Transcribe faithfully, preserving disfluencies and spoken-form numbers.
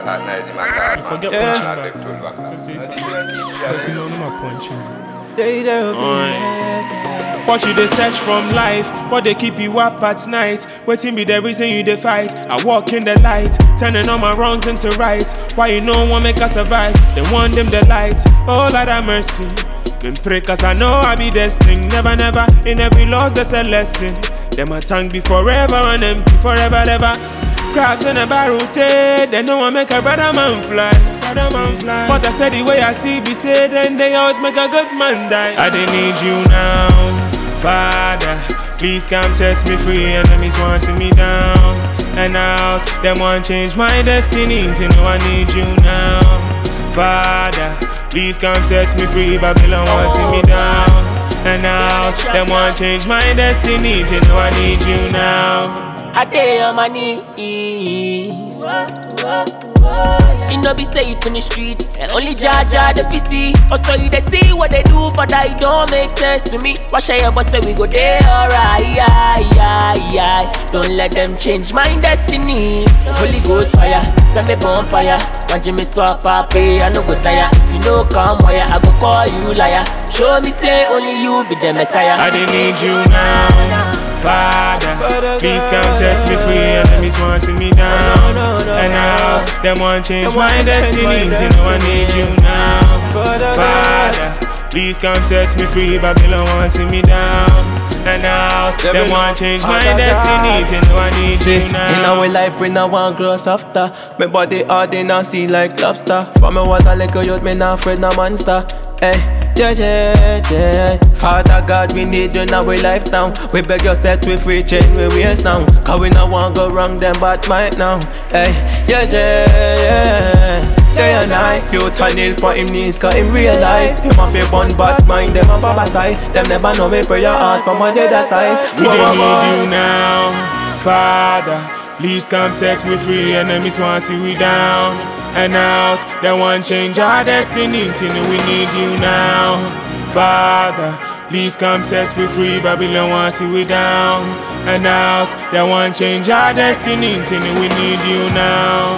You forget punching back. So see if I see no more punching. What you they search from life, what they keep you up at night. Waiting be the reason you they fight. I walk in the light, turning all my wrongs into rights. Why you no one make us survive? They want them the light. Oh Lord have mercy. Been pray cause I know I be destined. Never never, in every loss there's a lesson. Them a tongue be forever and empty forever ever. Crabs in a barrel, they know I make a brother man fly. Brother man fly. But I steady way I see be said, then they always make a good man die. I didn't need you now, Father. Please come set me free, enemies want to see me down and out. Them want change my destiny, to know I need you now, Father. Please come set me free, Babylon want to see me down and out. Them want change my destiny, to know I need you now. I day on my knees. It no be safe in the streets, and only Jah Jah the fi see. Also you they see what they do for that, it don't make sense to me. Why should you say we go there alright? Yeah, yeah, yeah. Don't let them change my destiny. So Holy Ghost fire, send me bonfire. Imagine me swap up, I no go tire. If you no come wire, I go call you liar. Show me say only you be the Messiah. I didn't need you now, Father. Please come set me free, enemies want to see me down and out. Them want change my destiny, to know I need you now, Father. Please come set me free, Babylon want to see me down and out. Them want change my destiny, to know I need you now. In our life we now want grow softer. My body hard in a sea like lobster. From me was a little youth, me not afraid no monster. Hey, yeah, yeah, yeah. Father God, we need you now, we life now. We beg you set we free, change we ways now. Cause we no want go wrong, them bad might now. Hey, yeah, yeah, yeah. Day and night, youth and kneel for him knees, cause him realize him a fi bun bad mind, them a baba side. Them never know me pray your heart from on the other side. We don't need you now, Father. Please come set me free, enemies want to see we down and out. They want change our destiny, till we need you now, Father. Please come set me free, Babylon want to see we down and out. They want change our destiny, till we need you now.